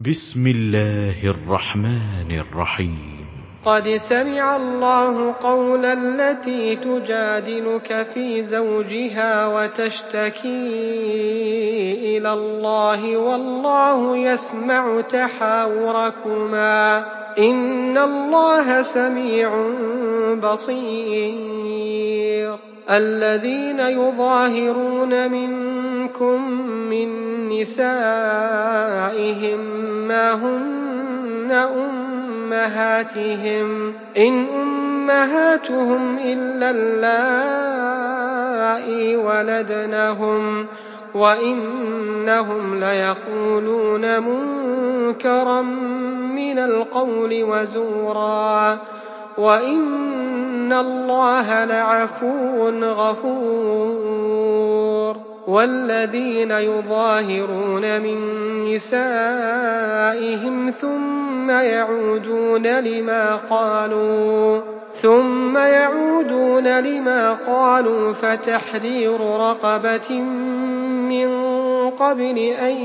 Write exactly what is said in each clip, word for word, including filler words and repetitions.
بسم الله الرحمن الرحيم. قد سمع الله قول التي تجادلك في زوجها وتشتكي إلى الله والله يسمع تحاوركما إن الله سميع بصير. الذين يظاهرون منكم من نسائهم ما هن أمهاتهم إن أمهاتهم إلا اللائي ولدنهم وإنهم ليقولون منكرا من القول وزورا وإن الله لعفو غفور. والذين يظاهرون من نسائهم ثم يعودون لما قالوا ثم يعودون لما قالوا فتحرير رقبة من قبل أن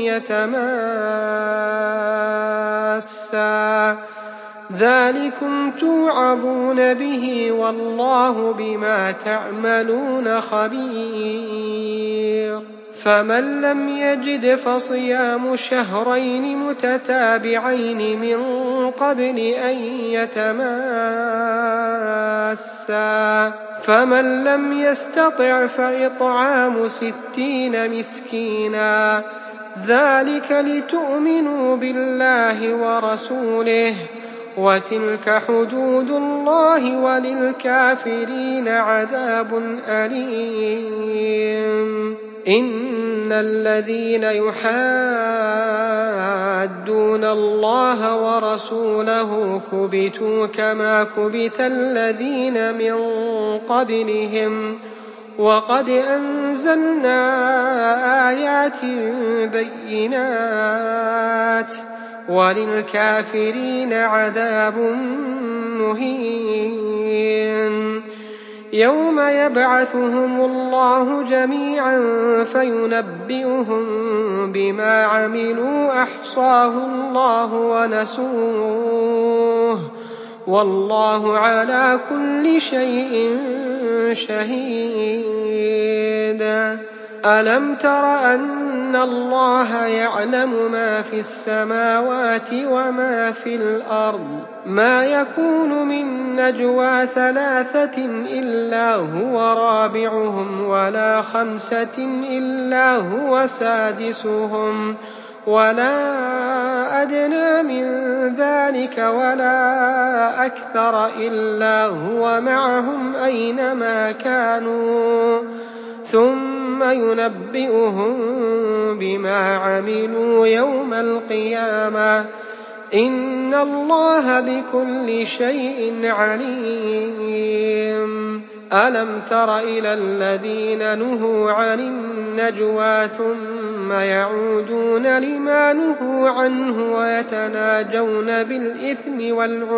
يتماسا ذلكم توعظون به والله بما تعملون خبير. فمن لم يجد فصيام شهرين متتابعين من قبل أن يتماسا فمن لم يستطع فإطعام ستين مسكينا ذلك لتؤمنوا بالله ورسوله وتلك حدود الله وللكافرين عذاب أليم. إن الذين يحادون الله ورسوله كبتوا كما كبت الذين من قبلهم وقد أنزلنا آيات بينات وللكافرين عذاب مهين. يوم يبعثهم الله جميعا فينبئهم بما عملوا أحصاه الله ونسوه والله على كل شيء شهيد. ألم تر أن الله يعلم ما في السماوات وما في الأرض ما يكون من نجوى ثلاثة إلا هو رابعهم ولا خمسة إلا هو سادسهم ولا أدنى من ذلك ولا أكثر إلا هو معهم أينما كانوا ثم ينبئهم بما عملوا يوم القيامة إن الله بكل شيء عليم. ألم تر إلى الذين نهوا عن النجوى ثم يعودون لما نهوا عنه ويتناجون بالإثم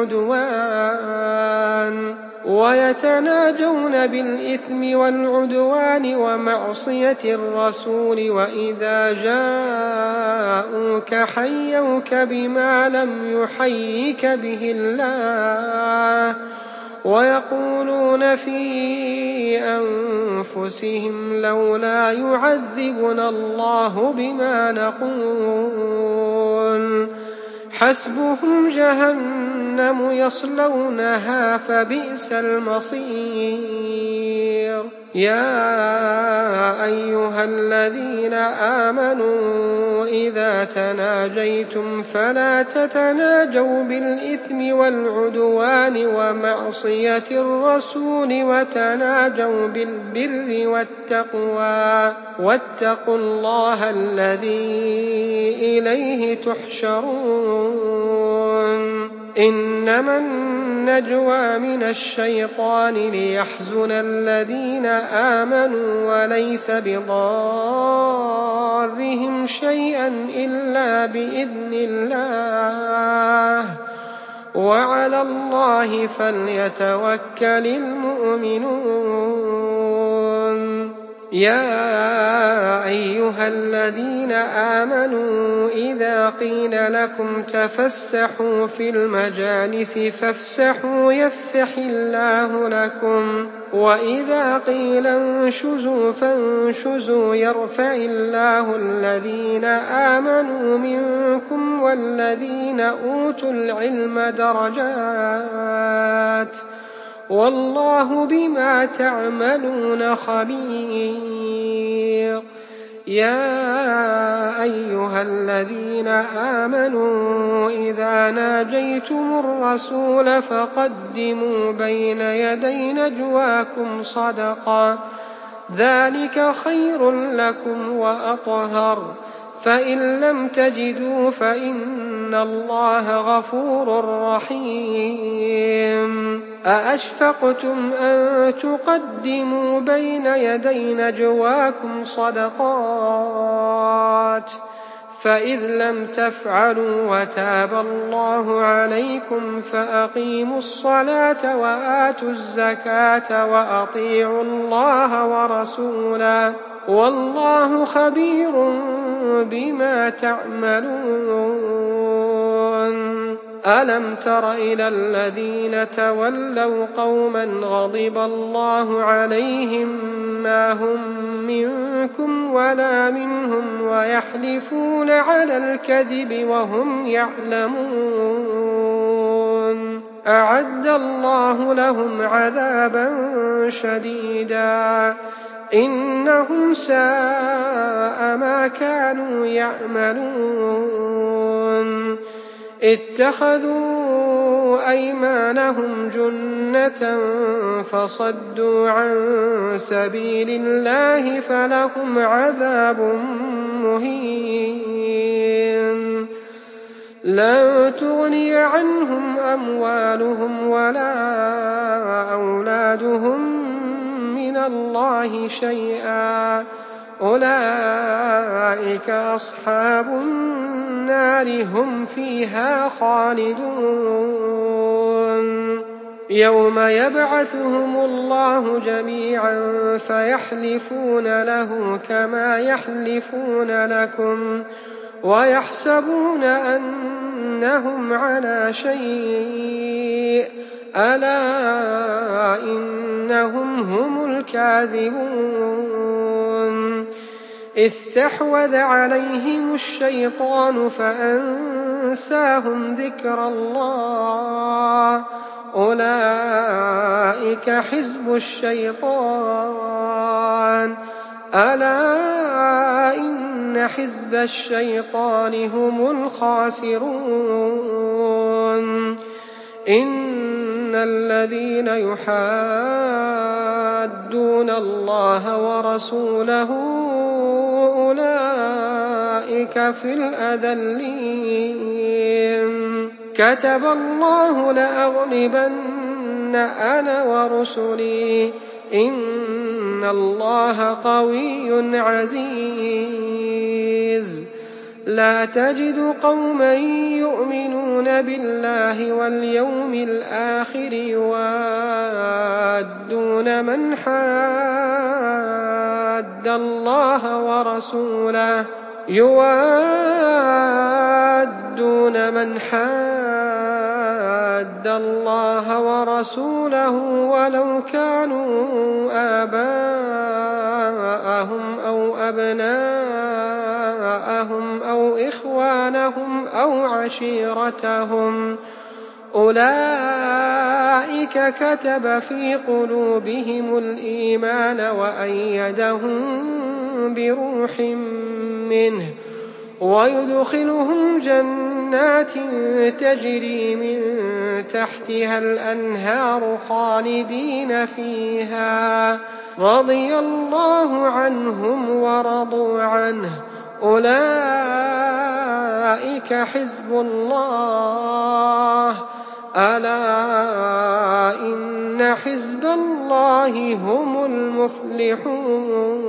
والعدوان ويتناجون بالإثم والعدوان ومعصية الرسول وإذا جاءوك حيوك بما لم يحيك به الله ويقولون في أنفسهم لولا يعذبنا الله بما نقول حسبهم جهنم يصلونها فبئس المصير. يا أيها الذين آمنوا إذا تناجيتم فلا تتناجوا بالإثم والعدوان ومعصية الرسول وتناجوا بالبر والتقوى واتقوا الله الذي إليه تحشرون. إنما النجوى من الشيطان ليحزن الذين آمنوا وليس بضارهم شيئا إلا بإذن الله وعلى الله فليتوكل المؤمنون. يا أيها الذين آمنوا إذا قيل لكم تفسحوا في المجالس فافسحوا يفسح الله لكم وإذا قيل انشزوا فانشزوا يرفع الله الذين آمنوا منكم والذين أوتوا العلم درجات والله بما تعملون خبير. يا أيها الذين آمنوا إذا ناجيتم الرسول فقدموا بين يدي نجواكم صدقة ذلك خير لكم وأطهر فإن لم تجدوا فإن الله غفور رحيم. أأشفقتم أن تقدموا بين يدي نجواكم صدقات فإذ لم تفعلوا وتاب الله عليكم فأقيموا الصلاة وآتوا الزكاة وأطيعوا الله ورسوله والله خبير بما تعملون. ألم تر إلى الذين تولوا قوما غضب الله عليهم ما هم منكم ولا منهم ويحلفون على الكذب وهم يعلمون أعد الله لهم عذابا شديدا إنهم ساء ما كانوا يعملون. اتخذوا أيمانهم جنة فصدوا عن سبيل الله فلهم عذاب مهين. لن تغني عنهم أموالهم ولا أولادهم من الله شيئا أولئك أصحاب النار هم فيها خالدون. يوم يبعثهم الله جميعا فيحلفون له كما يحلفون لكم ويحسبون أنهم على شيء ألا إنهم هم الكاذبون. استحوذ عليهم الشيطان فأنساهم ذكر الله أولئك حزب الشيطان ألا إن حزب الشيطان هم الخاسرون. إن الذين يحادون الله ورسوله أولئك في الأذلين. كتب الله لأغلبن أنا ورسلي إن الله قوي عزيز. لا تجد قوما يؤمنون بالله واليوم الآخر يوادون من حاد الله ورسوله يوادون من حاد الله ورسوله ولو كانوا آباءهم أو أبناءهم أو إخوانهم أو عشيرتهم أولئك كتب في قلوبهم الإيمان وأيدهم بروح منه ويدخلهم جنات تجري من تحتها الأنهار خالدين فيها رضي الله عنهم ورضوا عنه أولئك حزب الله ألا إن حزب الله هم المفلحون.